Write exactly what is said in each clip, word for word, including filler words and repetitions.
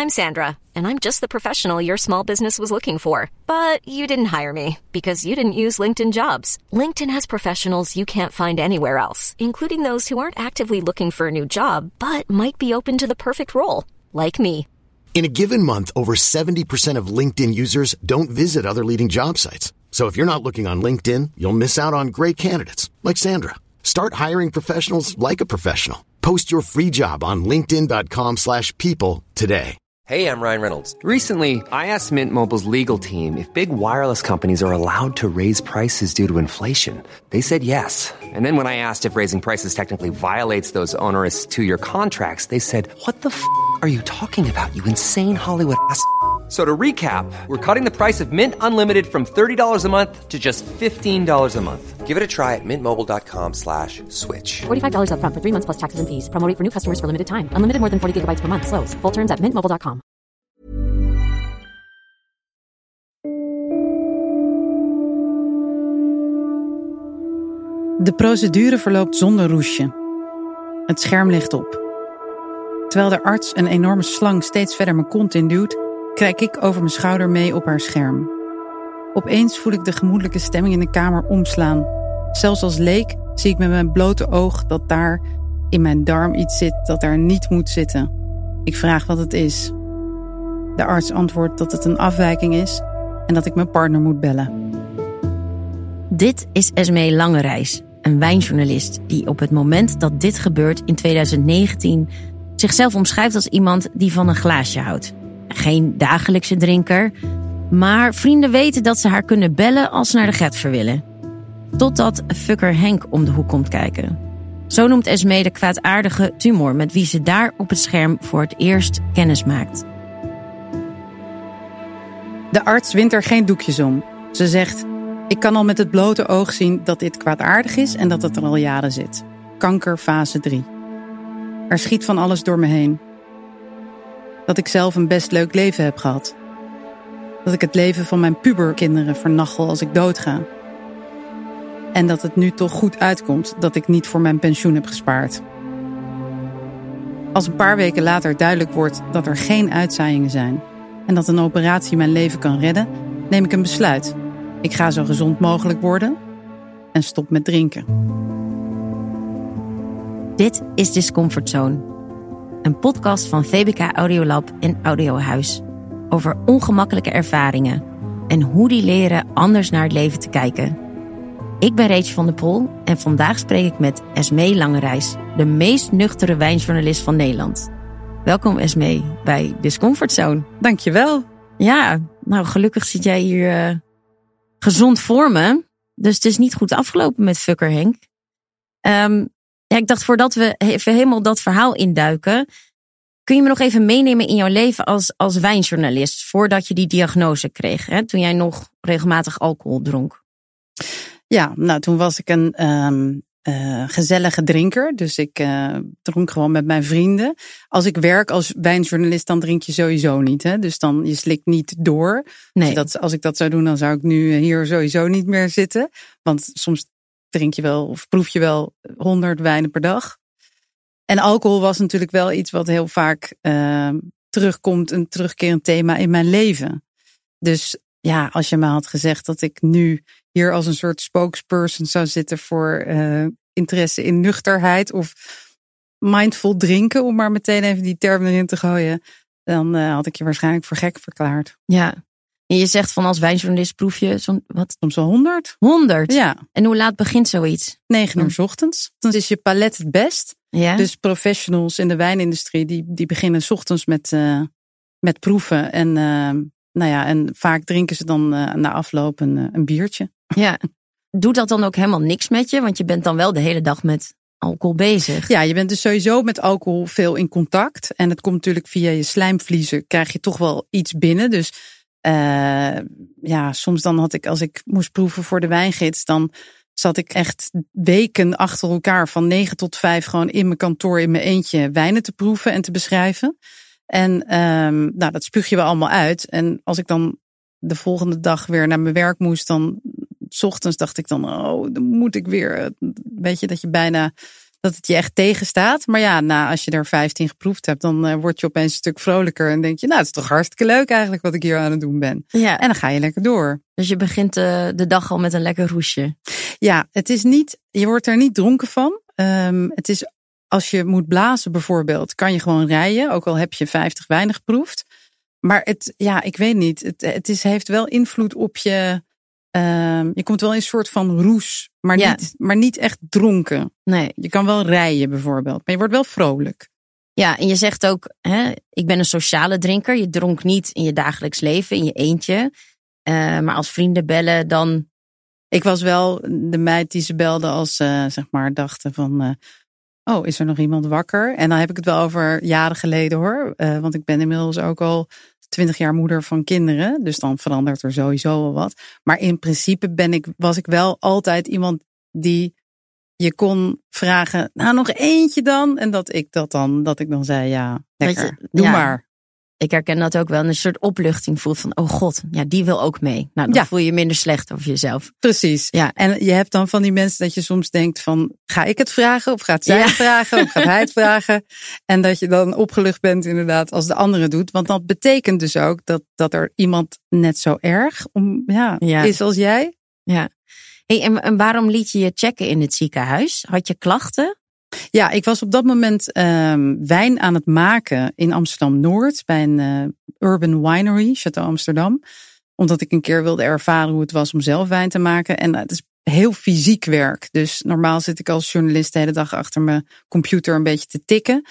I'm Sandra, and I'm just the professional your small business was looking for. But you didn't hire me because you didn't use LinkedIn Jobs. LinkedIn has professionals you can't find anywhere else, including those who aren't actively looking for a new job, but might be open to the perfect role, like me. In a given month, over seventy percent of LinkedIn users don't visit other leading job sites. So if you're not looking on LinkedIn, you'll miss out on great candidates like Sandra. Start hiring professionals like a professional. Post your free job on linkedin.com slash people today. Hey, I'm Ryan Reynolds. Recently, I asked Mint Mobile's legal team if big wireless companies are allowed to raise prices due to inflation. They said yes. And then when I asked if raising prices technically violates those onerous two-year contracts, they said, what the f*** are you talking about, you insane Hollywood ass f- So to recap, we're cutting the price of Mint Unlimited from thirty dollars a month to just fifteen dollars a month. Give it a try at mintmobile.com slash switch. forty-five dollars up front for three months plus taxes and fees. Promo rate for new customers for limited time. Unlimited more than forty gigabytes per month. Slows full terms at mint mobile dot com. De procedure verloopt zonder roesje. Het scherm ligt op. Terwijl de arts een enorme slang steeds verder mijn kont induwt, kijk ik over mijn schouder mee op haar scherm. Opeens voel ik de gemoedelijke stemming in de kamer omslaan. Zelfs als leek zie ik met mijn blote oog dat daar in mijn darm iets zit dat daar niet moet zitten. Ik vraag wat het is. De arts antwoordt dat het een afwijking is en dat ik mijn partner moet bellen. Dit is Esmee Langerijs, een wijnjournalist die op het moment dat dit gebeurt in twintig negentien zichzelf omschrijft als iemand die van een glaasje houdt. Geen dagelijkse drinker, maar vrienden weten dat ze haar kunnen bellen als ze naar de Getver willen. Totdat fucker Henk om de hoek komt kijken. Zo noemt Esmee de kwaadaardige tumor met wie ze daar op het scherm voor het eerst kennis maakt. De arts wint er geen doekjes om. Ze zegt, ik kan al met het blote oog zien dat dit kwaadaardig is en dat het er al jaren zit. Kanker fase drie. Er schiet van alles door me heen. Dat ik zelf een best leuk leven heb gehad. Dat ik het leven van mijn puberkinderen vernachel als ik doodga. En dat het nu toch goed uitkomt dat ik niet voor mijn pensioen heb gespaard. Als een paar weken later duidelijk wordt dat er geen uitzaaiingen zijn en dat een operatie mijn leven kan redden, neem ik een besluit. Ik ga zo gezond mogelijk worden en stop met drinken. Dit is Discomfort Zone, een podcast van V B K Audiolab en Audiohuis over ongemakkelijke ervaringen en hoe die leren anders naar het leven te kijken. Ik ben Rachel van der Pol en vandaag spreek ik met Esmee Langerijs, de meest nuchtere wijnjournalist van Nederland. Welkom Esmee bij Discomfort Zone. Dankjewel. Ja, nou gelukkig zit jij hier uh, gezond voor me. Dus het is niet goed afgelopen met fucker Henk. Um, ja, ik dacht voordat we even helemaal dat verhaal induiken, kun je me nog even meenemen in jouw leven als, als wijnjournalist voordat je die diagnose kreeg, hè? Toen jij nog regelmatig alcohol dronk? Ja, nou toen was ik een um, uh, gezellige drinker. Dus ik uh, dronk gewoon met mijn vrienden. Als ik werk als wijnjournalist, dan drink je sowieso niet. Hè? Dus dan, je slikt niet door. Nee. Dus dat, als ik dat zou doen, dan zou ik nu hier sowieso niet meer zitten. Want soms drink je wel of proef je wel honderd wijnen per dag. En alcohol was natuurlijk wel iets wat heel vaak uh, terugkomt. Een terugkerend thema in mijn leven. Dus ja, als je me had gezegd dat ik nu hier als een soort spokesperson zou zitten voor uh, interesse in nuchterheid of mindful drinken, om maar meteen even die term erin te gooien, dan uh, had ik je waarschijnlijk voor gek verklaard. Ja. En je zegt van als wijnjournalist proef je zo'n, wat? Soms wel honderd. Honderd? Ja. En hoe laat begint zoiets? Negen uur 's ochtends. Dan is je palet het best. Ja. Dus professionals in de wijnindustrie, die, die beginnen 's ochtends met, uh, met proeven. En, uh, nou ja, en vaak drinken ze dan uh, na afloop een, uh, een biertje. Ja. Doet dat dan ook helemaal niks met je? Want je bent dan wel de hele dag met alcohol bezig. Ja, je bent dus sowieso met alcohol veel in contact. En het komt natuurlijk via je slijmvliezen, krijg je toch wel iets binnen. Dus uh, ja, soms dan had ik, als ik moest proeven voor de wijngids, dan zat ik echt weken achter elkaar van negen tot vijf gewoon in mijn kantoor in mijn eentje wijnen te proeven en te beschrijven. En um, nou, dat spuug je wel allemaal uit. En als ik dan de volgende dag weer naar mijn werk moest, dan 's ochtends dacht ik dan, oh, dan moet ik weer. Weet je, dat je bijna dat het je echt tegenstaat. Maar ja, nou, als je er vijftien geproefd hebt, dan uh, word je opeens een stuk vrolijker. En denk je, nou, het is toch hartstikke leuk eigenlijk wat ik hier aan het doen ben. Ja. En dan ga je lekker door. Dus je begint uh, de dag al met een lekker roesje. Ja, het is niet, je wordt er niet dronken van. Um, het is, als je moet blazen bijvoorbeeld, kan je gewoon rijden. Ook al heb je vijftig wijnen geproefd. Maar het, ja, ik weet niet. Het, het is, heeft wel invloed op je. Um, je komt wel in een soort van roes, maar, ja. niet, maar niet echt dronken. Nee. Je kan wel rijden bijvoorbeeld, maar je wordt wel vrolijk. Ja, en je zegt ook, hè, ik ben een sociale drinker. Je dronk niet in je dagelijks leven, in je eentje. Uh, maar als vrienden bellen, dan... Ik was wel de meid die ze belde als uh, zeg maar dachten van... Uh, oh, is er nog iemand wakker? En dan heb ik het wel over jaren geleden hoor. Uh, want ik ben inmiddels ook al twintig jaar moeder van kinderen. Dus dan verandert er sowieso wel wat. Maar in principe ben ik, was ik wel altijd iemand die je kon vragen... Nou, nog eentje dan? En dat ik dat dan, dat ik dan zei, ja, lekker, je, doe ja. maar. Ik herken dat ook wel. Een soort opluchting voelt van, oh god, ja, die wil ook mee. Nou, dan ja. voel je je minder slecht over jezelf. Precies. Ja. En je hebt dan van die mensen dat je soms denkt van, ga ik het vragen? Of gaat zij ja. het vragen? Of gaat hij het vragen? En dat je dan opgelucht bent inderdaad als de andere doet. Want dat betekent dus ook dat, dat er iemand net zo erg om, ja, ja. is als jij. Ja. Hey, en, en waarom liet je je checken in het ziekenhuis? Had je klachten? Ja, ik was op dat moment um, wijn aan het maken in Amsterdam-Noord bij een uh, urban winery, Château Amsterdam. Omdat ik een keer wilde ervaren hoe het was om zelf wijn te maken. En uh, het is heel fysiek werk. Dus normaal zit ik als journalist de hele dag achter mijn computer een beetje te tikken.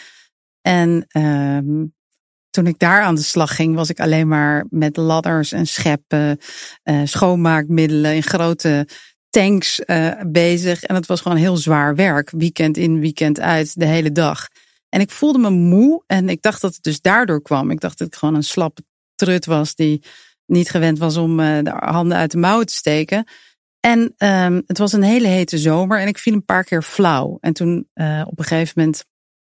En um, toen ik daar aan de slag ging, was ik alleen maar met ladders en scheppen, uh, schoonmaakmiddelen in grote tanks uh, bezig. En het was gewoon heel zwaar werk. Weekend in, weekend uit, de hele dag. En ik voelde me moe. En ik dacht dat het dus daardoor kwam. Ik dacht dat ik gewoon een slappe trut was die niet gewend was om uh, de handen uit de mouwen te steken. En um, het was een hele hete zomer. En ik viel een paar keer flauw. En toen uh, op een gegeven moment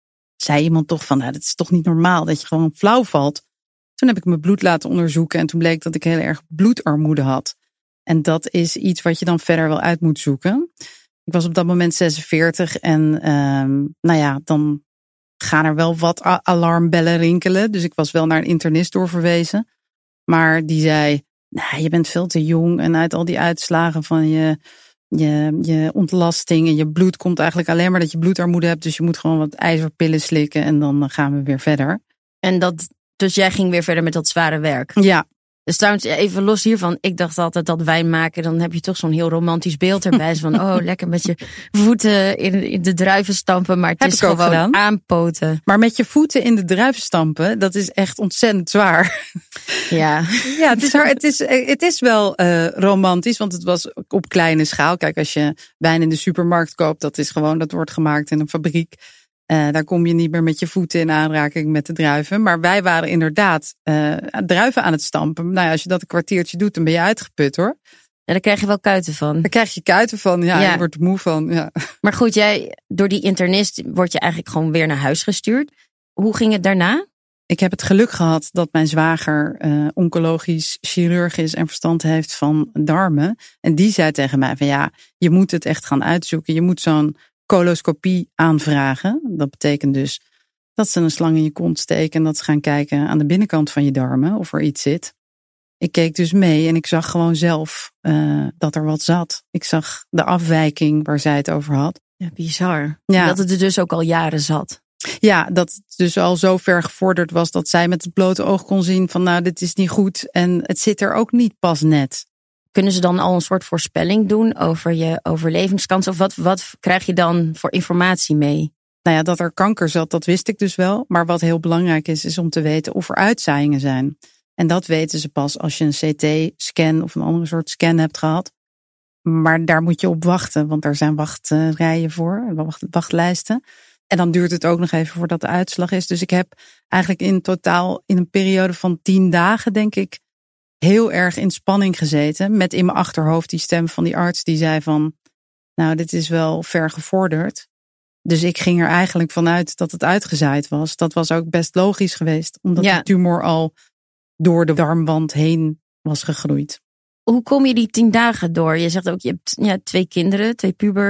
zei iemand toch van, nou, dat is toch niet normaal dat je gewoon flauw valt. Toen heb ik mijn bloed laten onderzoeken. En toen bleek dat ik heel erg bloedarmoede had. En dat is iets wat je dan verder wel uit moet zoeken. Ik was op dat moment zesenveertig en um, nou ja, dan gaan er wel wat alarmbellen rinkelen. Dus ik was wel naar een internist doorverwezen. Maar die zei, nou, je bent veel te jong en uit al die uitslagen van je, je, je ontlasting en je bloed komt eigenlijk alleen maar dat je bloedarmoede hebt. Dus je moet gewoon wat ijzerpillen slikken en dan gaan we weer verder. En dat, dus jij ging weer verder met dat zware werk? Ja. Dus trouwens, even los hiervan. Ik dacht altijd dat wijn maken, dan heb je toch zo'n heel romantisch beeld erbij. Van, oh, lekker met je voeten in, in de druiven stampen. Maar het heb is gewoon gedaan. aanpoten. Maar met je voeten in de druiven stampen, dat is echt ontzettend zwaar. Ja, ja het, is, het, is, het is wel uh, romantisch, want het was op kleine schaal. Kijk, als je wijn in de supermarkt koopt, dat is gewoon, dat wordt gemaakt in een fabriek. Uh, daar kom je niet meer met je voeten in aanraking met de druiven. Maar wij waren inderdaad uh, druiven aan het stampen. Nou ja, als je dat een kwartiertje doet, dan ben je uitgeput hoor. En daar krijg je wel kuiten van. Daar krijg je kuiten van, ja. ja. Je wordt er moe van, ja. Maar goed, jij, door die internist word je eigenlijk gewoon weer naar huis gestuurd. Hoe ging het daarna? Ik heb het geluk gehad dat mijn zwager uh, oncologisch chirurg is en verstand heeft van darmen. En die zei tegen mij van ja, je moet het echt gaan uitzoeken. Je moet zo'n coloscopie aanvragen. Dat betekent dus dat ze een slang in je kont steken en dat ze gaan kijken aan de binnenkant van je darmen of er iets zit. Ik keek dus mee en ik zag gewoon zelf uh, dat er wat zat. Ik zag de afwijking waar zij het over had. Ja, bizar. Ja. Dat het er dus ook al jaren zat. Ja, dat het dus al zo ver gevorderd was dat zij met het blote oog kon zien van nou, dit is niet goed en het zit er ook niet pas net. Kunnen ze dan al een soort voorspelling doen over je overlevingskans? Of wat, wat krijg je dan voor informatie mee? Nou ja, dat er kanker zat, dat wist ik dus wel. Maar wat heel belangrijk is, is om te weten of er uitzaaiingen zijn. En dat weten ze pas als je een C T-scan of een andere soort scan hebt gehad. Maar daar moet je op wachten, want er zijn wachtrijen voor, wacht, wachtlijsten. En dan duurt het ook nog even voordat de uitslag is. Dus ik heb eigenlijk in totaal in een periode van tien dagen, denk ik, heel erg in spanning gezeten. Met in mijn achterhoofd die stem van die arts die zei van, nou, dit is wel ver gevorderd. Dus ik ging er eigenlijk vanuit dat het uitgezaaid was. Dat was ook best logisch geweest, omdat ja. de tumor al door de darmwand heen was gegroeid. Hoe kom je die tien dagen door? Je zegt ook, je hebt ja, twee kinderen, twee puber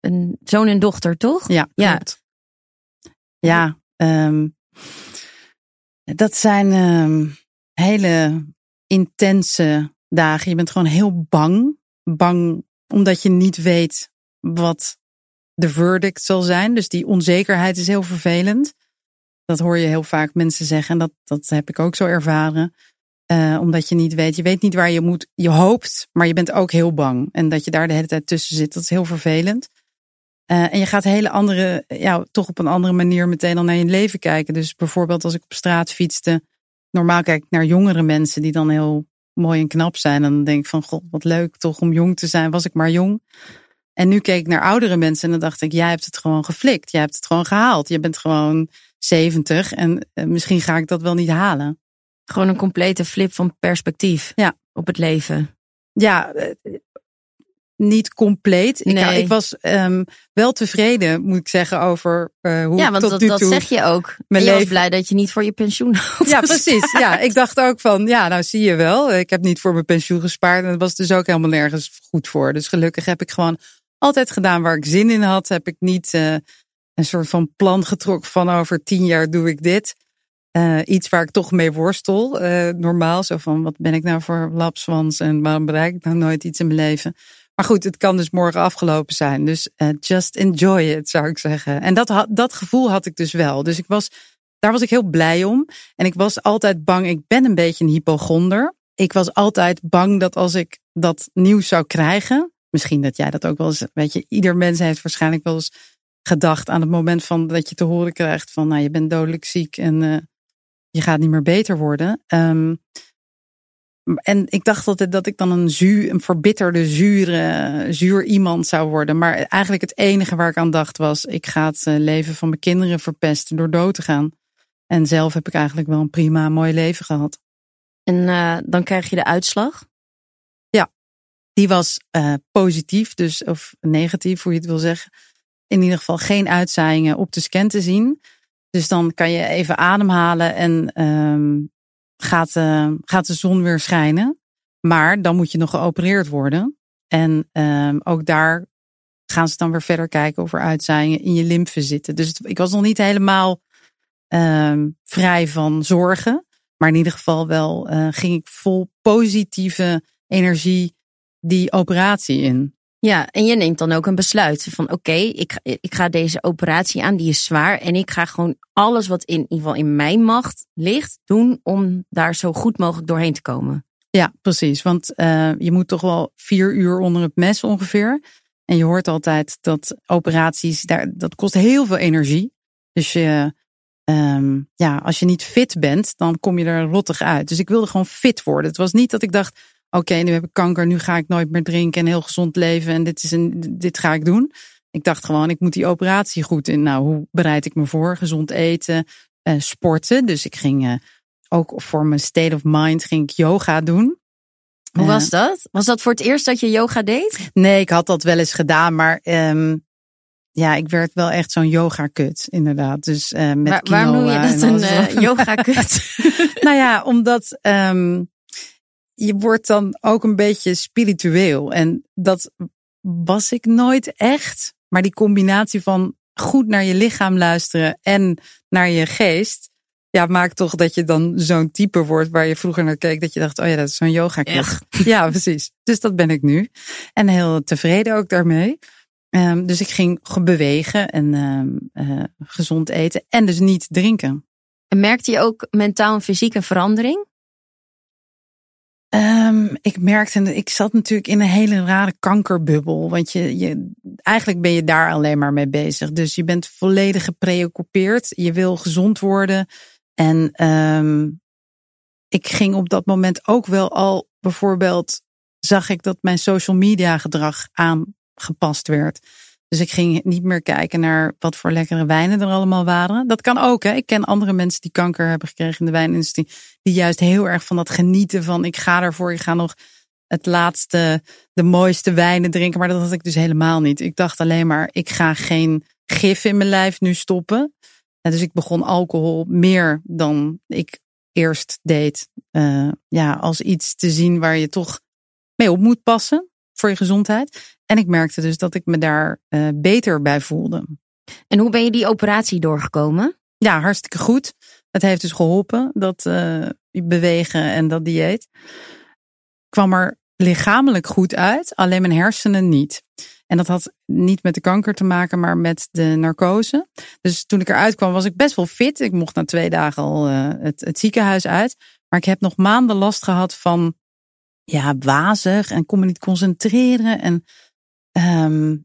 een zoon en dochter, toch? Ja, klopt. Ja, ja um, dat zijn um, hele intense dagen. Je bent gewoon heel bang. Bang omdat je niet weet wat de verdict zal zijn. Dus die onzekerheid is heel vervelend. Dat hoor je heel vaak mensen zeggen. En dat, dat heb ik ook zo ervaren. Uh, omdat je niet weet. Je weet niet waar je moet. Je hoopt, maar je bent ook heel bang. En dat je daar de hele tijd tussen zit. Dat is heel vervelend. Uh, en je gaat hele andere, ja, toch op een andere manier meteen al naar je leven kijken. Dus bijvoorbeeld als ik op straat fietste. Normaal kijk ik naar jongere mensen die dan heel mooi en knap zijn. En dan denk ik van, god, wat leuk toch om jong te zijn. Was ik maar jong. En nu keek ik naar oudere mensen en dan dacht ik, jij hebt het gewoon geflikt. Jij hebt het gewoon gehaald. Je bent gewoon zeventig en uh, misschien ga ik dat wel niet halen. Gewoon een complete flip van perspectief ja. op het leven. Ja, uh, niet compleet. Nee. Ik, ik was um, wel tevreden, moet ik zeggen, over uh, hoe ja, want tot dat, nu dat toe zeg je ook. Mijn je leven... was blij dat je niet voor je pensioen had. Ja, precies. Ja, ik dacht ook van, ja, nou zie je wel. Ik heb niet voor mijn pensioen gespaard en dat was dus ook helemaal nergens goed voor. Dus gelukkig heb ik gewoon altijd gedaan waar ik zin in had. Heb ik niet uh, een soort van plan getrokken van over tien jaar doe ik dit. Uh, iets waar ik toch mee worstel. Uh, normaal, zo van wat ben ik nou voor lapswans en waarom bereik ik nou nooit iets in mijn leven. Maar goed, het kan dus morgen afgelopen zijn. Dus uh, just enjoy it, zou ik zeggen. En dat, had, dat gevoel had ik dus wel. Dus ik was, daar was ik heel blij om. En ik was altijd bang, ik ben een beetje een hypochonder. Ik was altijd bang dat als ik dat nieuws zou krijgen. Misschien dat jij dat ook wel eens, weet je, ieder mens heeft waarschijnlijk wel eens gedacht aan het moment van dat je te horen krijgt van, nou, je bent dodelijk ziek en uh, je gaat niet meer beter worden. Um, en ik dacht altijd dat ik dan een, zuur, een verbitterde, zure, zuur iemand zou worden. Maar eigenlijk het enige waar ik aan dacht was, ik ga het leven van mijn kinderen verpesten door dood te gaan. En zelf heb ik eigenlijk wel een prima, mooi leven gehad. En uh, dan krijg je de uitslag? Ja, die was uh, positief, dus of negatief, hoe je het wil zeggen. In ieder geval geen uitzaaiingen op de scan te zien. Dus dan kan je even ademhalen en um, gaat, uh, gaat de zon weer schijnen. Maar dan moet je nog geopereerd worden. En um, ook daar gaan ze dan weer verder kijken of er uitzaaiingen in je lymfe zitten. Dus het, ik was nog niet helemaal um, vrij van zorgen. Maar in ieder geval wel uh, ging ik vol positieve energie die operatie in. Ja, en je neemt dan ook een besluit van oké, okay, ik, ik ga deze operatie aan, die is zwaar. En ik ga gewoon alles wat in, in ieder geval in mijn macht ligt doen om daar zo goed mogelijk doorheen te komen. Ja, precies. Want uh, je moet toch wel vier uur onder het mes ongeveer. En je hoort altijd dat operaties, daar, dat kost heel veel energie. Dus je, um, ja, als je niet fit bent, dan kom je er rottig uit. Dus ik wilde gewoon fit worden. Het was niet dat ik dacht, oké, okay, nu heb ik kanker, nu ga ik nooit meer drinken en heel gezond leven en dit, is een, dit ga ik doen. Ik dacht gewoon, ik moet die operatie goed in. Nou, hoe bereid ik me voor? Gezond eten, uh, sporten. Dus ik ging uh, ook voor mijn state of mind ging ik yoga doen. Hoe was dat? Was dat voor het eerst dat je yoga deed? Nee, ik had dat wel eens gedaan, maar um, ja, ik werd wel echt zo'n yoga-kut, inderdaad. Dus uh, met Waar, waarom noem je dat een uh, yoga-kut? Nou ja, omdat um, je wordt dan ook een beetje spiritueel. En dat was ik nooit echt. Maar die combinatie van goed naar je lichaam luisteren en naar je geest, ja, maakt toch dat je dan zo'n type wordt waar je vroeger naar keek, dat je dacht, oh ja, dat is zo'n yoga-kut. Ja, precies. Dus dat ben ik nu. En heel tevreden ook daarmee. Um, dus ik ging bewegen en um, uh, gezond eten en dus niet drinken. En merkte je ook mentaal en fysiek een verandering? Um, ik merkte, ik zat natuurlijk in een hele rare kankerbubbel. Want je, je, eigenlijk ben je daar alleen maar mee bezig. Dus je bent volledig gepreoccupeerd. Je wil gezond worden. En um, ik ging op dat moment ook wel al, bijvoorbeeld, zag ik dat mijn social media gedrag aangepast werd. Dus ik ging niet meer kijken naar wat voor lekkere wijnen er allemaal waren. Dat kan ook, hè. Ik ken andere mensen die kanker hebben gekregen in de wijnindustrie, die juist heel erg van dat genieten van, ik ga ervoor, ik ga nog het laatste, de mooiste wijnen drinken. Maar dat had ik dus helemaal niet. Ik dacht alleen maar, ik ga geen gif in mijn lijf nu stoppen. Dus ik begon alcohol meer dan ik eerst deed. Uh, ja, als iets te zien waar je toch mee op moet passen. voor je gezondheid. En ik merkte dus dat ik me daar uh, beter bij voelde. En hoe ben je die operatie doorgekomen? Ja, hartstikke goed. Het heeft dus geholpen, dat uh, bewegen en dat dieet. Kwam er lichamelijk goed uit, alleen mijn hersenen niet. En dat had niet met de kanker te maken, maar met de narcose. Dus toen ik eruit kwam, was ik best wel fit. Ik mocht na twee dagen al uh, het, het ziekenhuis uit. Maar ik heb nog maanden last gehad van ja, wazig en kon me niet concentreren. En um,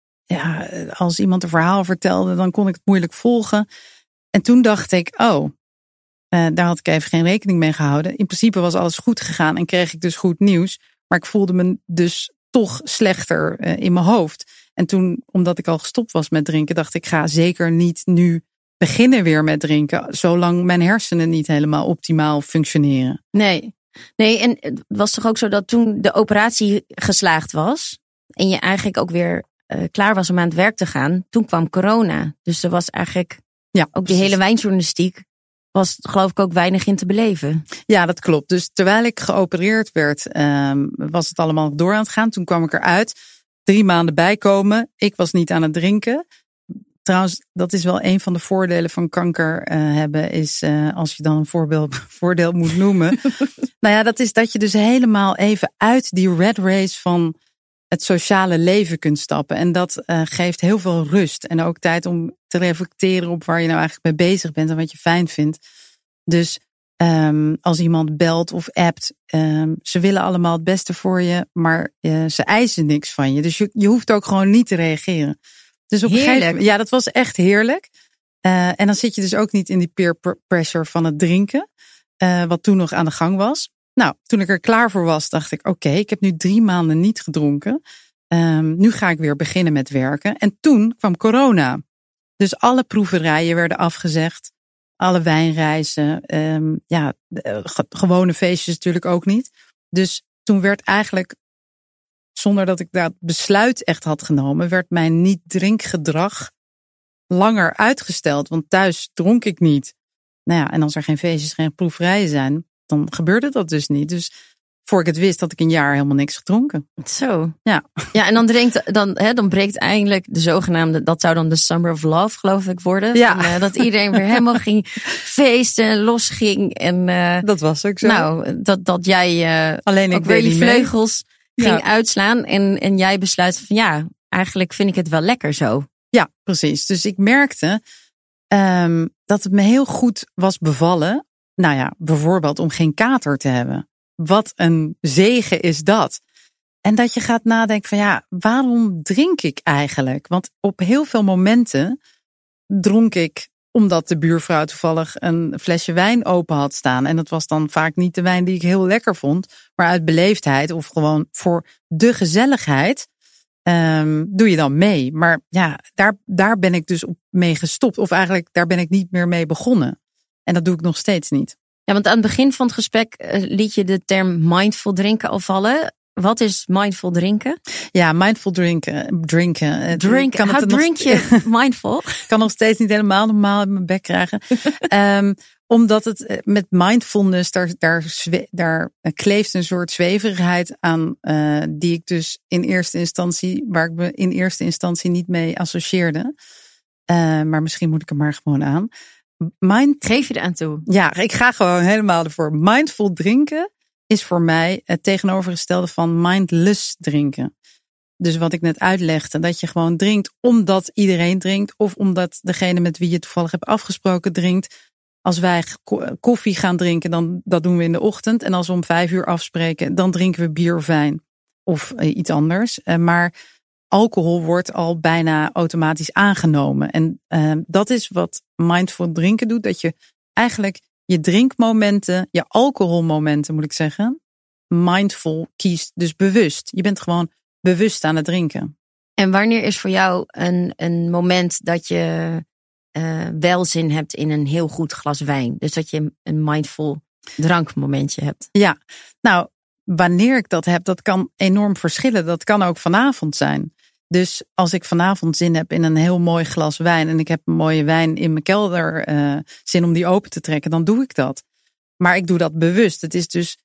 ja, als iemand een verhaal vertelde, dan kon ik het moeilijk volgen. En toen dacht ik, oh, uh, daar had ik even geen rekening mee gehouden. In principe was alles goed gegaan en kreeg ik dus goed nieuws. Maar ik voelde me dus toch slechter uh, in mijn hoofd. En toen, omdat ik al gestopt was met drinken, dacht ik, ga zeker niet nu beginnen weer met drinken, zolang mijn hersenen niet helemaal optimaal functioneren. Nee, nee, en het was toch ook zo dat toen de operatie geslaagd was en je eigenlijk ook weer uh, klaar was om aan het werk te gaan, toen kwam corona. Dus er was eigenlijk ja, ook die hele wijnjournalistiek, was geloof ik ook weinig in te beleven. Ja, dat klopt. Dus terwijl ik geopereerd werd, um, was het allemaal door aan het gaan. Toen kwam ik eruit, drie maanden bijkomen. Ik was niet aan het drinken. Trouwens, dat is wel een van de voordelen van kanker uh, hebben, is uh, als je dan een voorbeeld, voordeel moet noemen. Nou ja, dat is dat je dus helemaal even uit die rat race van het sociale leven kunt stappen. En dat uh, geeft heel veel rust. En ook tijd om te reflecteren op waar je nou eigenlijk mee bezig bent en wat je fijn vindt. Dus um, als iemand belt of appt, um, ze willen allemaal het beste voor je, maar uh, ze eisen niks van je. Dus je, je hoeft ook gewoon niet te reageren. Dus op een gegeven moment, ja, dat was echt heerlijk. Uh, en dan zit je dus ook niet in die peer pressure van het drinken, uh, wat toen nog aan de gang was. Nou, toen ik er klaar voor was, dacht ik, oké, okay, ik heb nu drie maanden niet gedronken. Um, nu ga ik weer beginnen met werken. En toen kwam corona. Dus alle proeverijen werden afgezegd. Alle wijnreizen. Um, ja, ge- gewone feestjes natuurlijk ook niet. Dus toen werd eigenlijk, zonder dat ik dat besluit echt had genomen, werd mijn niet-drinkgedrag langer uitgesteld. Want thuis dronk ik niet. Nou ja, en als er geen feestjes, geen proeverijen zijn, dan gebeurde dat dus niet. Dus voor ik het wist, had ik een jaar helemaal niks gedronken. Zo. Ja, ja en dan, drinkt, dan, hè, dan breekt eindelijk de zogenaamde, dat zou dan de Summer of Love, geloof ik, worden. Ja. En, uh, dat iedereen weer helemaal ging feesten en losging. En, uh, dat was ook zo. Nou, dat, dat jij uh, Alleen ik ook weer je vleugels mee. ging Ja. uitslaan. En, en jij besluit van ja, eigenlijk vind ik het wel lekker zo. Ja, precies. Dus ik merkte um, dat het me heel goed was bevallen. Nou ja, bijvoorbeeld om geen kater te hebben. Wat een zegen is dat. En dat je gaat nadenken van ja, waarom drink ik eigenlijk? Want op heel veel momenten dronk ik omdat de buurvrouw toevallig een flesje wijn open had staan. En dat was dan vaak niet de wijn die ik heel lekker vond. Maar uit beleefdheid of gewoon voor de gezelligheid um, doe je dan mee. Maar ja, daar, daar ben ik dus op mee gestopt. Of eigenlijk daar ben ik niet meer mee begonnen. En dat doe ik nog steeds niet. Ja, want aan het begin van het gesprek uh, liet je de term mindful drinken al vallen. Wat is mindful drinken? Ja, mindful drinken. Drinken. Drink, kan how het drink nog, je mindful? Ik kan nog steeds niet helemaal normaal in mijn bek krijgen. um, omdat het met mindfulness, daar, daar, zwe, daar kleeft een soort zweverigheid aan. Uh, die ik dus in eerste instantie, waar ik me in eerste instantie niet mee associeerde. Uh, maar misschien moet ik er maar gewoon aan. Mind... Geef je er aan toe? Ja, ik ga gewoon helemaal ervoor. Mindful drinken is voor mij het tegenovergestelde van mindless drinken. Dus wat ik net uitlegde, dat je gewoon drinkt omdat iedereen drinkt. Of omdat degene met wie je toevallig hebt afgesproken drinkt. Als wij koffie gaan drinken, dan dat doen we in de ochtend. En als we om vijf uur afspreken, dan drinken we bier of wijn. Of uh, iets anders. Uh, maar alcohol wordt al bijna automatisch aangenomen. En uh, dat is wat mindful drinken doet. Dat je eigenlijk je drinkmomenten, je alcoholmomenten moet ik zeggen, mindful kiest. Dus bewust. Je bent gewoon bewust aan het drinken. En wanneer is voor jou een, een moment dat je uh, wel zin hebt in een heel goed glas wijn? Dus dat je een mindful drankmomentje hebt. Ja, nou, wanneer ik dat heb, dat kan enorm verschillen. Dat kan ook vanavond zijn. Dus als ik vanavond zin heb in een heel mooi glas wijn en ik heb een mooie wijn in mijn kelder uh, zin om die open te trekken, dan doe ik dat. Maar ik doe dat bewust. Het is dus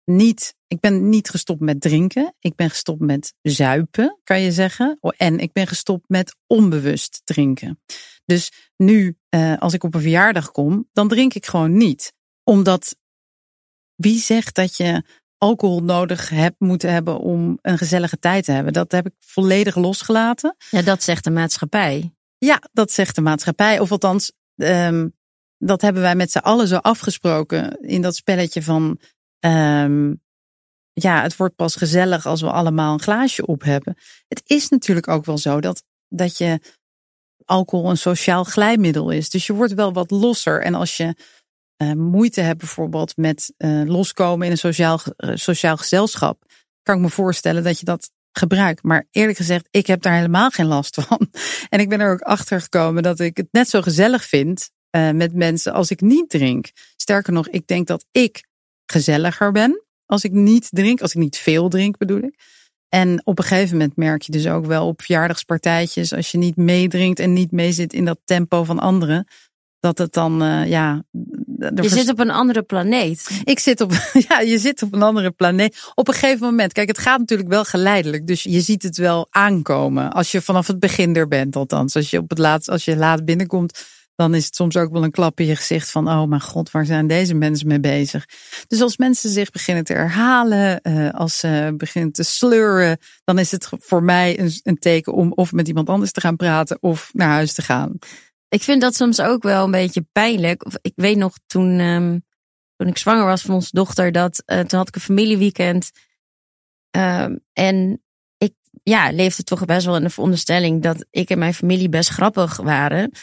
niet, ik ben niet gestopt met drinken. Ik ben gestopt met zuipen, kan je zeggen. En ik ben gestopt met onbewust drinken. Dus nu, uh, als ik op een verjaardag kom, dan drink ik gewoon niet. Omdat, wie zegt dat je alcohol nodig hebt moeten hebben om een gezellige tijd te hebben? Dat heb ik volledig losgelaten. Ja, dat zegt de maatschappij. Ja, dat zegt de maatschappij. Of althans, um, dat hebben wij met z'n allen zo afgesproken in dat spelletje van, um, ja, het wordt pas gezellig als we allemaal een glaasje op hebben. Het is natuurlijk ook wel zo dat, dat je alcohol een sociaal glijmiddel is. Dus je wordt wel wat losser. En als je uh, moeite hebt bijvoorbeeld met uh, loskomen in een sociaal, uh, sociaal gezelschap, kan ik me voorstellen dat je dat gebruikt. Maar eerlijk gezegd, ik heb daar helemaal geen last van. En ik ben er ook achter gekomen dat ik het net zo gezellig vind uh, met mensen als ik niet drink. Sterker nog, ik denk dat ik gezelliger ben als ik niet drink. Als ik niet veel drink, bedoel ik. En op een gegeven moment merk je dus ook wel op verjaardagspartijtjes, als je niet meedrinkt en niet meezit in dat tempo van anderen, dat het dan, uh, ja... Je vers... zit op een andere planeet. Ik zit op, ja, je zit op een andere planeet. Op een gegeven moment, kijk, het gaat natuurlijk wel geleidelijk. Dus je ziet het wel aankomen. Als je vanaf het begin er bent, althans. Als je op het laatst, als je laat binnenkomt, dan is het soms ook wel een klap in je gezicht van, oh mijn god, waar zijn deze mensen mee bezig? Dus als mensen zich beginnen te herhalen, uh, als ze beginnen te sleuren, dan is het voor mij een, een teken om of met iemand anders te gaan praten of naar huis te gaan. Ik vind dat soms ook wel een beetje pijnlijk. Ik weet nog toen, um, toen ik zwanger was van onze dochter, dat uh, toen had ik een familieweekend. Um, en ik ja, leefde toch best wel in de veronderstelling dat ik en mijn familie best grappig waren.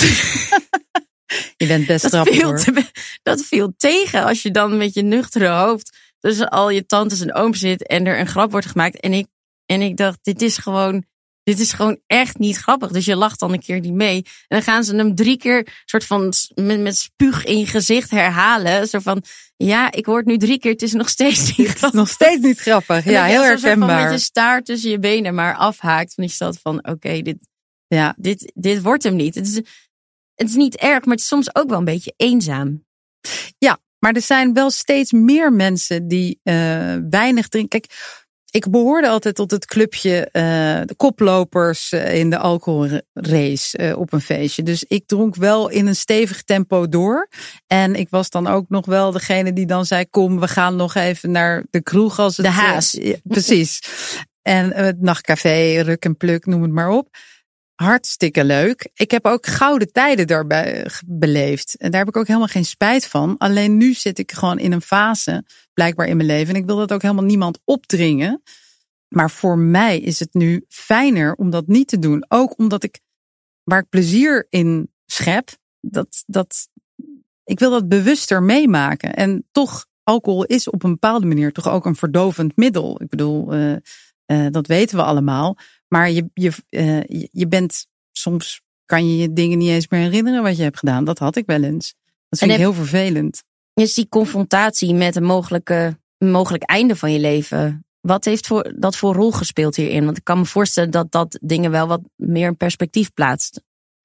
Je bent best dat grappig viel hoor. Te, dat viel tegen als je dan met je nuchtere hoofd tussen al je tantes en ooms zit en er een grap wordt gemaakt. En ik, en ik dacht, dit is gewoon... Dit is gewoon echt niet grappig. Dus je lacht dan een keer niet mee. En dan gaan ze hem drie keer soort van met, met spuug in je gezicht herhalen. Zo van, ja, ik hoor het nu drie keer. Het is nog steeds niet grappig. Nog steeds niet grappig. Ja, heel herkenbaar. Met je staart tussen je benen maar afhaakt. Van die stad van, oké, okay, dit, ja. dit, dit wordt hem niet. Het is, het is niet erg, maar het is soms ook wel een beetje eenzaam. Ja, maar er zijn wel steeds meer mensen die uh, weinig drinken. Kijk, ik behoorde altijd tot het clubje uh, de koplopers uh, in de alcoholrace uh, op een feestje. Dus ik dronk wel in een stevig tempo door. En ik was dan ook nog wel degene die dan zei, kom, we gaan nog even naar de kroeg. Als het, de haas. Uh, ja, precies. En het nachtcafé, ruk en pluk, noem het maar op. Hartstikke leuk. Ik heb ook gouden tijden daarbij beleefd. En daar heb ik ook helemaal geen spijt van. Alleen nu zit ik gewoon in een fase, blijkbaar in mijn leven. En ik wil dat ook helemaal niemand opdringen. Maar voor mij is het nu fijner om dat niet te doen. Ook omdat ik, waar ik plezier in schep, dat, dat, ik wil dat bewuster meemaken. En toch, alcohol is op een bepaalde manier toch ook een verdovend middel. Ik bedoel, uh, uh, dat weten we allemaal. Maar je, je, uh, je bent, soms kan je je dingen niet eens meer herinneren wat je hebt gedaan. Dat had ik wel eens. Dat vind ik heel vervelend. Is die confrontatie met een mogelijke, een mogelijk einde van je leven, wat heeft voor, dat voor rol gespeeld hierin? Want ik kan me voorstellen dat dat dingen wel wat meer in perspectief plaatst.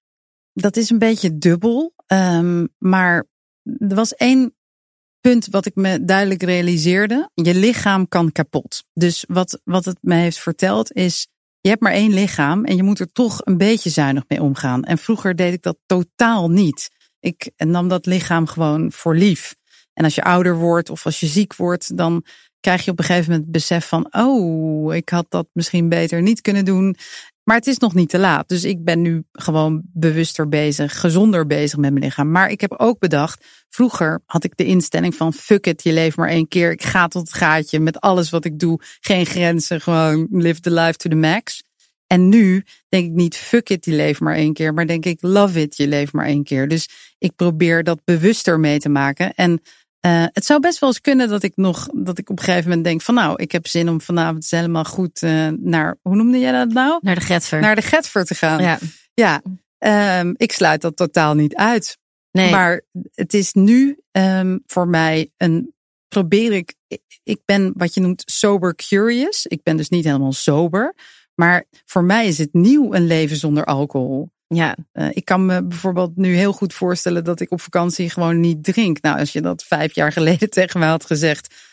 Dat is een beetje dubbel. Um, maar er was één punt wat ik me duidelijk realiseerde. Je lichaam kan kapot. Dus wat, wat het me heeft verteld is, je hebt maar één lichaam en je moet er toch een beetje zuinig mee omgaan. En vroeger deed ik dat totaal niet. Ik nam dat lichaam gewoon voor lief. En als je ouder wordt of als je ziek wordt, dan krijg je op een gegeven moment het besef van, oh, ik had dat misschien beter niet kunnen doen. Maar het is nog niet te laat. Dus ik ben nu gewoon bewuster bezig, gezonder bezig met mijn lichaam. Maar ik heb ook bedacht, vroeger had ik de instelling van fuck it, je leeft maar één keer. Ik ga tot het gaatje met alles wat ik doe. Geen grenzen, gewoon live the life to the max. En nu denk ik niet fuck it, je leeft maar één keer. Maar denk ik love it, je leeft maar één keer. Dus ik probeer dat bewuster mee te maken. En Uh, het zou best wel eens kunnen dat ik nog, dat ik op een gegeven moment denk van nou, ik heb zin om vanavond eens helemaal goed uh, naar, hoe noemde jij dat nou? Naar de Getver. Naar de Getver te gaan. Ja. Ja, um, ik sluit dat totaal niet uit. Nee. Maar het is nu um, voor mij een, probeer ik, ik ben wat je noemt sober curious. Ik ben dus niet helemaal sober. Maar voor mij is het nieuw een leven zonder alcohol. Ja, uh, ik kan me bijvoorbeeld nu heel goed voorstellen dat ik op vakantie gewoon niet drink. Nou, als je dat vijf jaar geleden tegen mij had gezegd,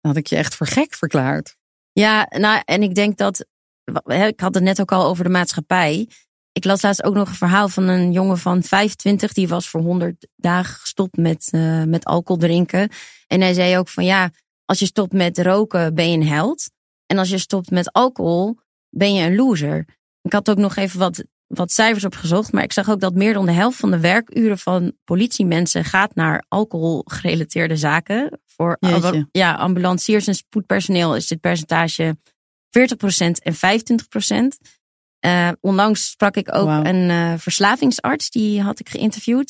dan had ik je echt voor gek verklaard. Ja, nou, en ik denk dat, ik had het net ook al over de maatschappij. Ik las laatst ook nog een verhaal van een jongen van vijfentwintig, die was voor honderd dagen gestopt met, uh, met alcohol drinken. En hij zei ook van ja, als je stopt met roken ben je een held. En als je stopt met alcohol ben je een loser. Ik had ook nog even wat, wat cijfers opgezocht, maar ik zag ook dat meer dan de helft van de werkuren van politiemensen gaat naar alcoholgerelateerde zaken. Voor Jeetje. ja, ambulanciers en spoedpersoneel is dit percentage veertig procent en vijfentwintig procent. Uh, onlangs sprak ik ook wow. een uh, verslavingsarts, die had ik geïnterviewd.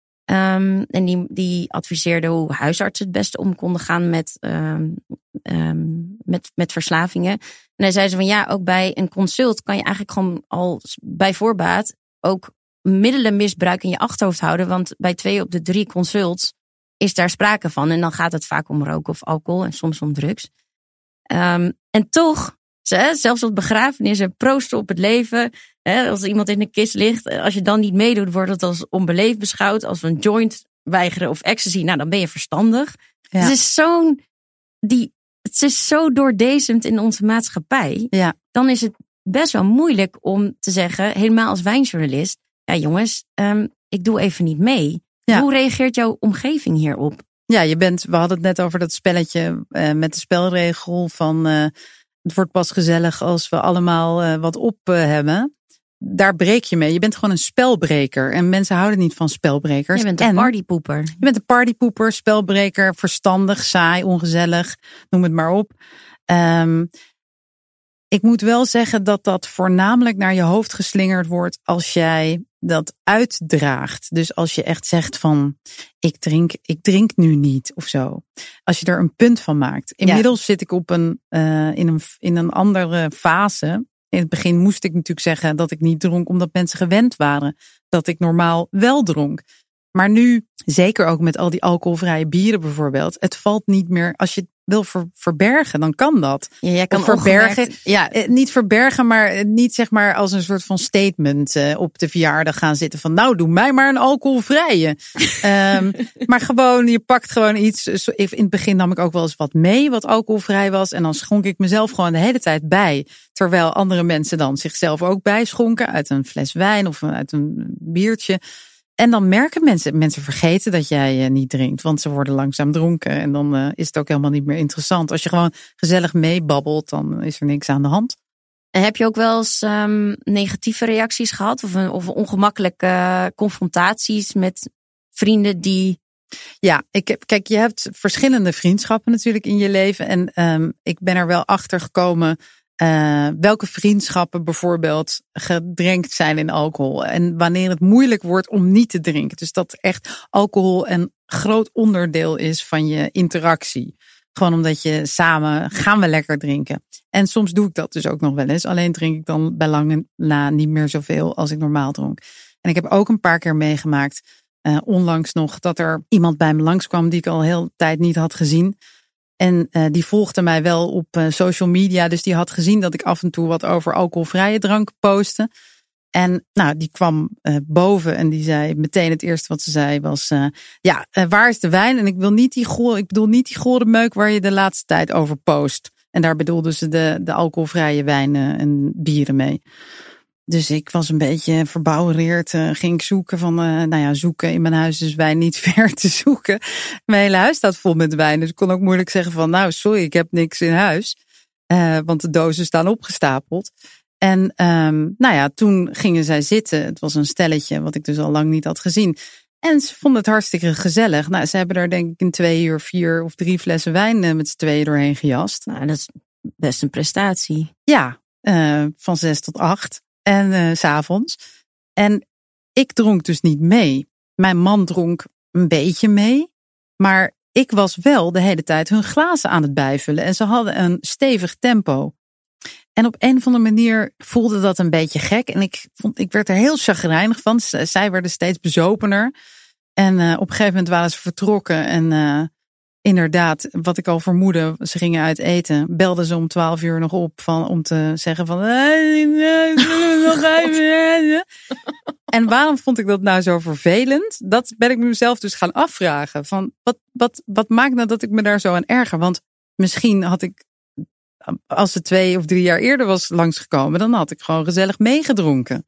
Um, en die, die adviseerde hoe huisartsen het beste om konden gaan met, um, um, met, met verslavingen. En hij zei ze van ja, ook bij een consult kan je eigenlijk gewoon al bij voorbaat ook middelenmisbruik in je achterhoofd houden. Want bij twee op de drie consults is daar sprake van. En dan gaat het vaak om roken of alcohol en soms om drugs. Um, en toch, zelfs op begrafenissen, proosten op het leven. Als iemand in de kist ligt, als je dan niet meedoet, wordt het als onbeleefd beschouwd. Als we een joint weigeren of ecstasy, nou dan ben je verstandig. Ja. Het is zo'n, die, het is zo doordezemd in onze maatschappij. Ja. Dan is het best wel moeilijk om te zeggen, helemaal als wijnjournalist, ja jongens, um, ik doe even niet mee. Ja. Hoe reageert jouw omgeving hierop? Ja, je bent, we hadden het net over dat spelletje uh, met de spelregel van uh, het wordt pas gezellig als we allemaal uh, wat op uh, hebben. Daar breek je mee. Je bent gewoon een spelbreker. En mensen houden niet van spelbrekers. Je bent een en partypoeper. Je bent een partypoeper, spelbreker, verstandig, saai, ongezellig. Noem het maar op. Um, ik moet wel zeggen dat dat voornamelijk naar je hoofd geslingerd wordt als jij dat uitdraagt. Dus als je echt zegt van ik drink, ik drink nu niet of zo. Als je er een punt van maakt. Inmiddels ja. zit ik op een, uh, in een in een andere fase. In het begin moest ik natuurlijk zeggen dat ik niet dronk, omdat mensen gewend waren dat ik normaal wel dronk. Maar nu, zeker ook met al die alcoholvrije bieren bijvoorbeeld, het valt niet meer, als je het wil ver, verbergen, dan kan dat. Ja, jij kan of verbergen. Ongemerkt, ja. Eh, niet verbergen, maar niet zeg maar als een soort van statement eh, op de verjaardag gaan zitten van nou, doe mij maar een alcoholvrije. um, maar gewoon, je pakt gewoon iets. In het begin nam ik ook wel eens wat mee wat alcoholvrij was. En dan schonk ik mezelf gewoon de hele tijd bij. Terwijl andere mensen dan zichzelf ook bijschonken uit een fles wijn of uit een biertje. En dan merken mensen, mensen vergeten dat jij uh, niet drinkt. Want ze worden langzaam dronken. En dan uh, is het ook helemaal niet meer interessant. Als je gewoon gezellig meebabbelt, dan is er niks aan de hand. En heb je ook wel eens um, negatieve reacties gehad? Of, een, of ongemakkelijke uh, confrontaties met vrienden die... Ja, ik heb, kijk, je hebt verschillende vriendschappen natuurlijk in je leven. En um, ik ben er wel achter gekomen... Uh, welke vriendschappen bijvoorbeeld gedrenkt zijn in alcohol. En wanneer het moeilijk wordt om niet te drinken. Dus dat echt alcohol een groot onderdeel is van je interactie. Gewoon omdat je samen gaan we lekker drinken. En soms doe ik dat dus ook nog wel eens. Alleen drink ik dan bij lange na niet meer zoveel als ik normaal dronk. En ik heb ook een paar keer meegemaakt, uh, onlangs nog, dat er iemand bij me langskwam die ik al heel tijd niet had gezien. En uh, die volgde mij wel op uh, social media. Dus die had gezien dat ik af en toe wat over alcoholvrije drank postte. En nou, die kwam uh, boven en die zei meteen het eerste wat ze zei was... Uh, ja, uh, waar is de wijn? En ik wil niet die gore, ik bedoel niet die gore meuk waar je de laatste tijd over post. En daar bedoelde ze de, de alcoholvrije wijnen en bieren mee. Dus ik was een beetje verbouwereerd. Uh, ging ik zoeken van, uh, nou ja, zoeken in mijn huis is wijn niet ver te zoeken. Mijn hele huis staat vol met wijn. Dus ik kon ook moeilijk zeggen van, nou sorry, ik heb niks in huis. Uh, want de dozen staan opgestapeld. En um, nou ja, toen gingen zij zitten. Het was een stelletje wat ik dus al lang niet had gezien. En ze vonden het hartstikke gezellig. Nou, ze hebben er denk ik in twee uur vier of drie flessen wijn uh, met z'n tweeën doorheen gejast. Nou, dat is best een prestatie. Ja, uh, van zes tot acht. En uh, 's avonds. En ik dronk dus niet mee. Mijn man dronk een beetje mee. Maar ik was wel de hele tijd hun glazen aan het bijvullen. En ze hadden een stevig tempo. En op een of andere manier voelde dat een beetje gek. En ik, vond, ik werd er heel chagrijnig van. Zij werden steeds bezopener. En uh, op een gegeven moment waren ze vertrokken. En uh, inderdaad, wat ik al vermoedde, ze gingen uit eten. Belden ze om twaalf uur nog op van, om te zeggen van... nog even. En waarom vond ik dat nou zo vervelend? Dat ben ik mezelf dus gaan afvragen. Van wat, wat, wat maakt nou dat ik me daar zo aan erger? Want misschien had ik, als het twee of drie jaar eerder was langsgekomen, dan had ik gewoon gezellig meegedronken.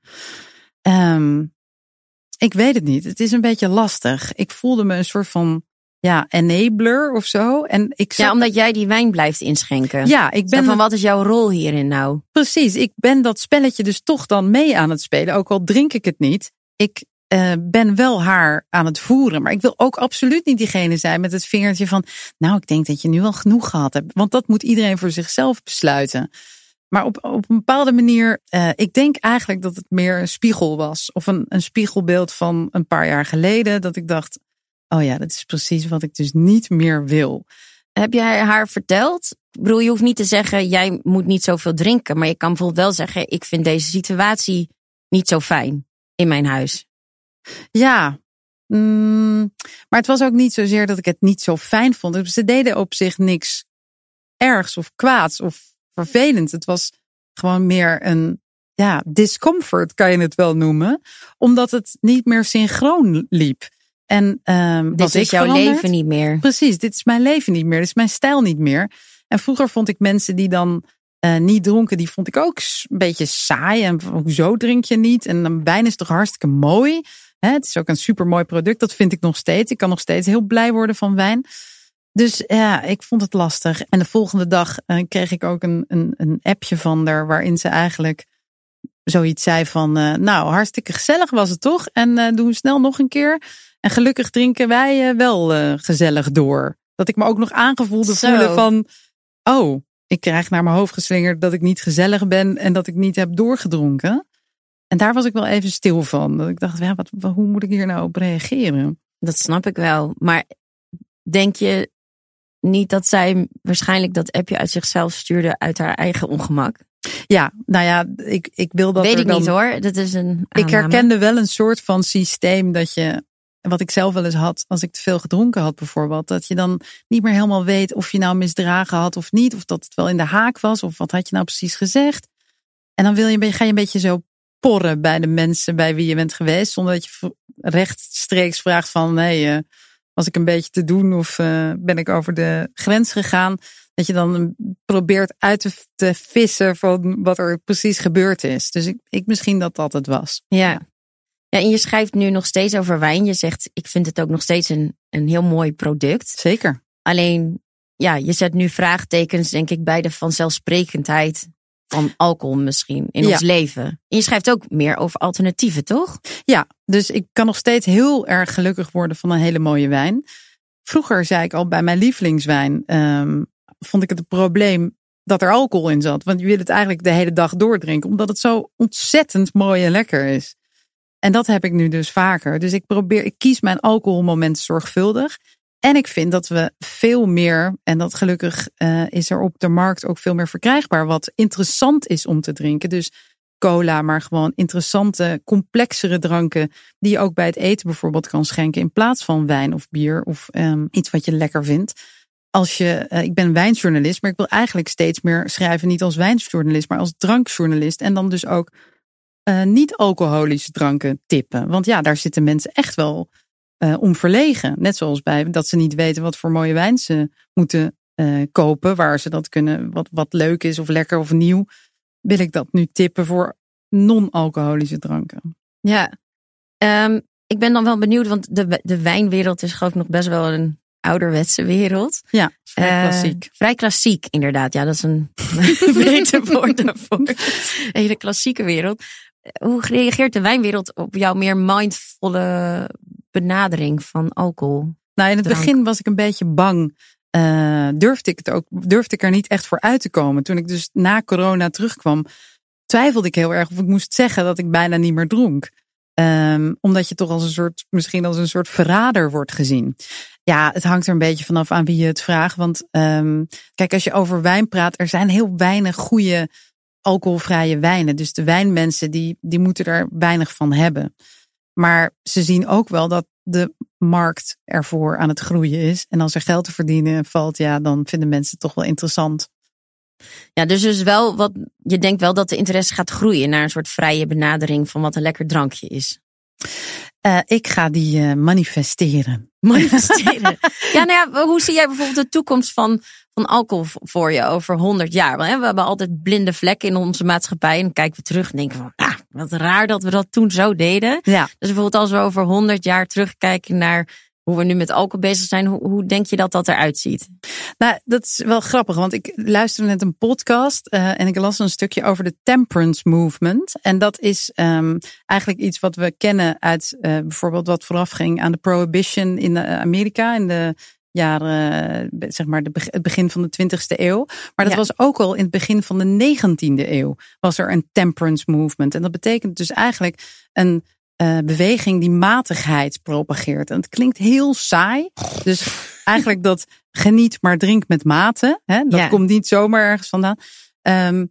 Um, ik weet het niet. Het is een beetje lastig. Ik voelde me een soort van ja, enabler of zo. En ik zat... Ja, omdat jij die wijn blijft inschenken. Ja, ik ben. Zo van, wat is jouw rol hierin nou? Precies, ik ben dat spelletje dus toch dan mee aan het spelen. Ook al drink ik het niet. Ik uh, ben wel haar aan het voeren. Maar ik wil ook absoluut niet diegene zijn met het vingertje van, nou, ik denk dat je nu wel genoeg gehad hebt. Want dat moet iedereen voor zichzelf besluiten. Maar op, op een bepaalde manier, uh, ik denk eigenlijk dat het meer een spiegel was. Of een, een spiegelbeeld van een paar jaar geleden. Dat ik dacht, oh ja, dat is precies wat ik dus niet meer wil. Heb jij haar verteld? Ik bedoel, je hoeft niet te zeggen, jij moet niet zoveel drinken. Maar je kan bijvoorbeeld wel zeggen, ik vind deze situatie niet zo fijn in mijn huis. Ja, mm, maar het was ook niet zozeer dat ik het niet zo fijn vond. Ze deden op zich niks ergs of kwaads of vervelend. Het was gewoon meer een ja, discomfort, kan je het wel noemen. Omdat het niet meer synchroon liep. En um, dit is jouw veranderd? leven niet meer. Precies, dit is mijn leven niet meer. Dit is mijn stijl niet meer. En vroeger vond ik mensen die dan uh, niet dronken, die vond ik ook een beetje saai. En hoezo drink je niet? En dan wijn is toch hartstikke mooi. Hè, het is ook een supermooi product. Dat vind ik nog steeds. Ik kan nog steeds heel blij worden van wijn. Dus ja, ik vond het lastig. En de volgende dag uh, kreeg ik ook een, een, een appje van haar, waarin ze eigenlijk zoiets zei van, uh, nou, hartstikke gezellig was het toch? En uh, doen we snel nog een keer. En gelukkig drinken wij uh, wel uh, gezellig door. Dat ik me ook nog aangevoelde Zo. voelen van, oh, ik krijg naar mijn hoofd geslingerd dat ik niet gezellig ben en dat ik niet heb doorgedronken. En daar was ik wel even stil van. Dat ik dacht, ja, wat, wat, hoe moet ik hier nou op reageren? Dat snap ik wel. Maar denk je niet dat zij waarschijnlijk dat appje uit zichzelf stuurde uit haar eigen ongemak? Ja, nou ja, ik, ik wil dat Weet er ik dan... niet hoor. Dat is een aanname. Ik herkende wel een soort van systeem dat je, wat ik zelf wel eens had als ik te veel gedronken had bijvoorbeeld, dat je dan niet meer helemaal weet of je nou misdragen had of niet, of dat het wel in de haak was, of wat had je nou precies gezegd. En dan wil je, ga je een beetje zo porren bij de mensen bij wie je bent geweest, zonder dat je rechtstreeks vraagt van, nee, uh, was ik een beetje te doen of uh, ben ik over de grens gegaan? Dat je dan probeert uit te, te vissen van wat er precies gebeurd is. Dus ik, ik misschien dat dat het was. Ja. Ja, en je schrijft nu nog steeds over wijn. Je zegt, ik vind het ook nog steeds een, een heel mooi product. Zeker. Alleen, ja, je zet nu vraagtekens, denk ik, bij de vanzelfsprekendheid van alcohol misschien in ja. ons leven. En je schrijft ook meer over alternatieven, toch? Ja, dus ik kan nog steeds heel erg gelukkig worden van een hele mooie wijn. Vroeger zei ik al bij mijn lievelingswijn, um, vond ik het een probleem dat er alcohol in zat. Want je wil het eigenlijk de hele dag doordrinken, omdat het zo ontzettend mooi en lekker is. En dat heb ik nu dus vaker. Dus ik probeer, ik kies mijn alcoholmomenten zorgvuldig. En ik vind dat we veel meer, en dat gelukkig uh, is er op de markt ook veel meer verkrijgbaar, wat interessant is om te drinken. Dus cola, maar gewoon interessante, complexere dranken die je ook bij het eten bijvoorbeeld kan schenken in plaats van wijn of bier of um, iets wat je lekker vindt. Als je, uh, ik ben wijnjournalist, maar ik wil eigenlijk steeds meer schrijven, niet als wijnjournalist, maar als drankjournalist. En dan dus ook uh, niet-alcoholische dranken tippen. Want ja, daar zitten mensen echt wel uh, om verlegen. Net zoals bij dat ze niet weten wat voor mooie wijn ze moeten uh, kopen, waar ze dat kunnen, wat, wat leuk is of lekker of nieuw. Wil ik dat nu tippen voor non-alcoholische dranken. Ja, um, ik ben dan wel benieuwd, want de, de wijnwereld is geloof ik nog best wel een ouderwetse wereld. Ja, vrij klassiek. Uh, vrij klassiek, inderdaad. Ja, dat is een beter woord daarvoor. Een hele klassieke wereld. Hoe reageert de wijnwereld op jouw meer mindvolle benadering van alcohol? Nou, in het drank? begin was ik een beetje bang. Uh, durfde ik het ook, durfde ik er niet echt voor uit te komen. Toen ik dus na corona terugkwam, twijfelde ik heel erg of ik moest zeggen dat ik bijna niet meer dronk. Um, omdat je toch als een soort, misschien als een soort verrader wordt gezien. Ja, het hangt er een beetje vanaf aan wie je het vraagt. Want um, kijk, als je over wijn praat, er zijn heel weinig goede alcoholvrije wijnen. Dus de wijnmensen die, die moeten er weinig van hebben. Maar ze zien ook wel dat de markt ervoor aan het groeien is. En als er geld te verdienen valt, ja, dan vinden mensen het toch wel interessant. Ja, dus, dus wel wat, je denkt wel dat de interesse gaat groeien naar een soort vrije benadering van wat een lekker drankje is. Uh, ik ga die uh, manifesteren. Manifesteren. Ja, nou ja, hoe zie jij bijvoorbeeld de toekomst van, van alcohol voor je over honderd jaar? Want, hè, we hebben altijd blinde vlekken in onze maatschappij. En dan kijken we terug en denken van, ah, wat raar dat we dat toen zo deden. Ja. Dus bijvoorbeeld als we over honderd jaar terugkijken naar hoe we nu met alcohol bezig zijn. Hoe, hoe denk je dat dat eruit ziet? Nou, dat is wel grappig, want ik luisterde net een podcast uh, en ik las een stukje over de temperance movement. En dat is um, eigenlijk iets wat we kennen uit uh, bijvoorbeeld wat vooraf ging aan de prohibition in Amerika in de jaren, zeg maar, de, het begin van de twintigste eeuw. Maar dat ja. was ook al in het begin van de negentiende eeuw was er een temperance movement. En dat betekent dus eigenlijk een Uh, beweging die matigheid propageert. En het klinkt heel saai. Dus eigenlijk dat geniet maar drink met mate. Hè? Dat ja. komt niet zomaar ergens vandaan. Um,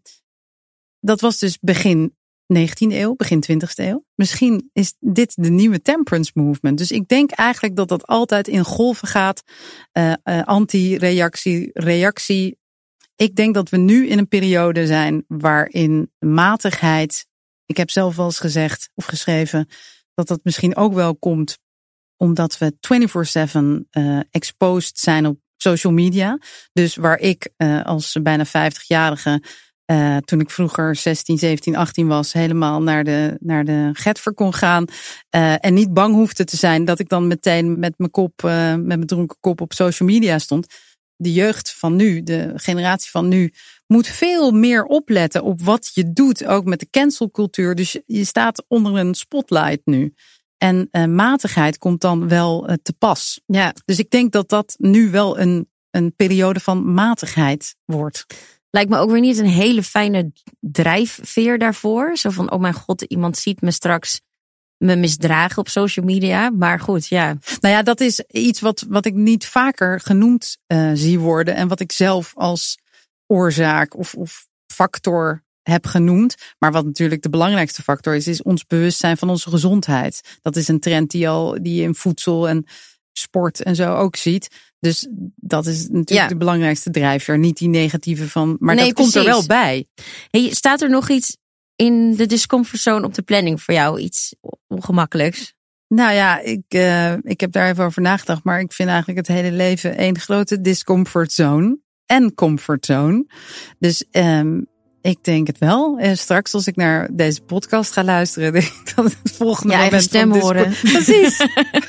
dat was dus begin negentiende eeuw, begin twintigste eeuw. Misschien is dit de nieuwe temperance movement. Dus ik denk eigenlijk dat dat altijd in golven gaat. Uh, uh, anti-reactie, reactie. Ik denk dat we nu in een periode zijn waarin matigheid. Ik heb zelf wel eens gezegd of geschreven dat dat misschien ook wel komt omdat we vierentwintig zeven uh, exposed zijn op social media. Dus waar ik uh, als bijna vijftigjarige, uh, toen ik vroeger zestien, zeventien, achttien was, helemaal naar de, naar de Getver kon gaan. Uh, en niet bang hoefde te zijn dat ik dan meteen met mijn kop, uh, met mijn dronken kop op social media stond. De jeugd van nu, de generatie van nu, moet veel meer opletten op wat je doet. Ook met de cancelcultuur. Dus je staat onder een spotlight nu. En uh, matigheid komt dan wel uh, te pas. Ja. Dus ik denk dat dat nu wel een, een periode van matigheid wordt. Lijkt me ook weer niet een hele fijne drijfveer daarvoor. Zo van, oh mijn god, iemand ziet me straks me misdragen op social media. Maar goed, ja. Nou ja, dat is iets wat, wat ik niet vaker genoemd uh, zie worden. En wat ik zelf als oorzaak of, of factor heb genoemd. Maar wat natuurlijk de belangrijkste factor is, is ons bewustzijn van onze gezondheid. Dat is een trend die, al, die je in voedsel en sport en zo ook ziet. Dus dat is natuurlijk ja. de belangrijkste drijfveer. Niet die negatieve van, maar nee, dat precies. Komt er wel bij. Hey, staat er nog iets in de discomfortzone op de planning voor jou? Iets ongemakkelijks? Nou ja, ik, uh, ik heb daar even over nagedacht. Maar ik vind eigenlijk het hele leven één grote discomfortzone. En comfortzone. Dus um, ik denk het wel. En straks als ik naar deze podcast ga luisteren, denk ik dat het volgende ja, moment stem van horen. Precies.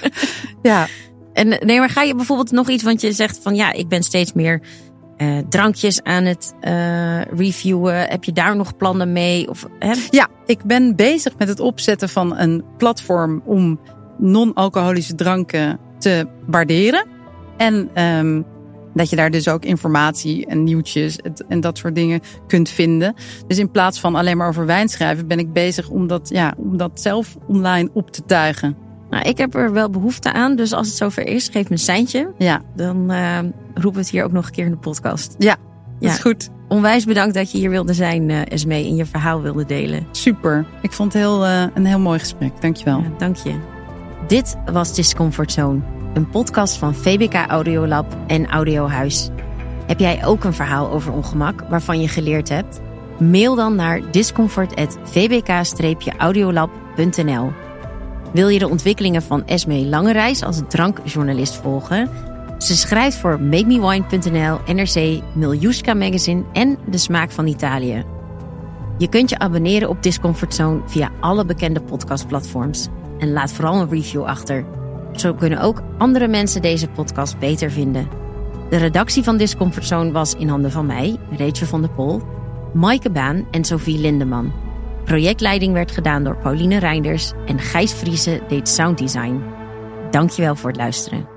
Ja. En nee, maar ga je bijvoorbeeld nog iets, want je zegt van ja, ik ben steeds meer uh, drankjes aan het uh, reviewen. Heb je daar nog plannen mee? Of, hè? Ja, ik ben bezig met het opzetten van een platform om non-alcoholische dranken te waarderen. En um, dat je daar dus ook informatie en nieuwtjes en dat soort dingen kunt vinden. Dus in plaats van alleen maar over wijn schrijven, ben ik bezig om dat, ja, om dat zelf online op te tuigen. Nou, ik heb er wel behoefte aan, dus als het zover is, geef me een seintje. Ja. Dan uh, roepen we het hier ook nog een keer in de podcast. Ja, dat ja. is goed. Onwijs bedankt dat je hier wilde zijn, uh, Esmee, en je verhaal wilde delen. Super. Ik vond het heel, uh, een heel mooi gesprek. Dankjewel. Ja, dank je. Dit was Discomfort Zone, een podcast van V B K Audiolab en Audiohuis. Heb jij ook een verhaal over ongemak waarvan je geleerd hebt? Mail dan naar discomfort at v b k audiolab punt n l. Wil je de ontwikkelingen van Esmee Langerijs als drankjournalist volgen? Ze schrijft voor make me wine punt n l, N R C, Miljuska Magazine en De Smaak van Italië. Je kunt je abonneren op Discomfort Zone via alle bekende podcastplatforms. En laat vooral een review achter. Zo kunnen ook andere mensen deze podcast beter vinden. De redactie van Discomfort Zone was in handen van mij, Rachel van der Pol, Maaike Baan en Sophie Lindeman. Projectleiding werd gedaan door Pauline Reinders en Gijs Vriese deed sounddesign. Dankjewel voor het luisteren.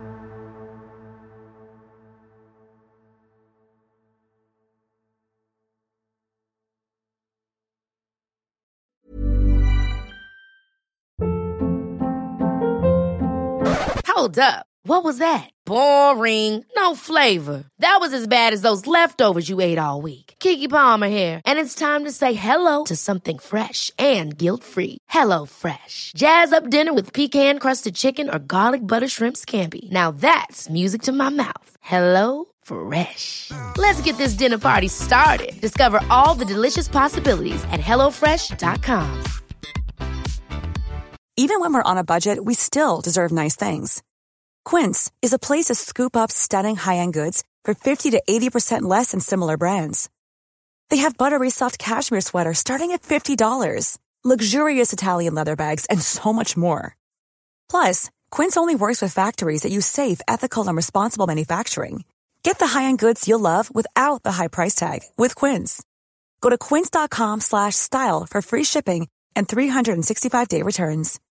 Hold up. What was that? Boring. No flavor. That was as bad as those leftovers you ate all week. Keke Palmer here, and it's time to say hello to something fresh and guilt-free. Hello Fresh. Jazz up dinner with pecan-crusted chicken or garlic butter shrimp scampi. Now that's music to my mouth. Hello Fresh. Let's get this dinner party started. Discover all the delicious possibilities at hello fresh dot com. Even when we're on a budget, we still deserve nice things. Quince is a place to scoop up stunning high-end goods for fifty to eighty percent less than similar brands. They have buttery soft cashmere sweaters starting at fifty dollars, luxurious Italian leather bags, and so much more. Plus, Quince only works with factories that use safe, ethical, and responsible manufacturing. Get the high-end goods you'll love without the high price tag with Quince. Go to quince.com slash style for free shipping and three sixty-five day returns.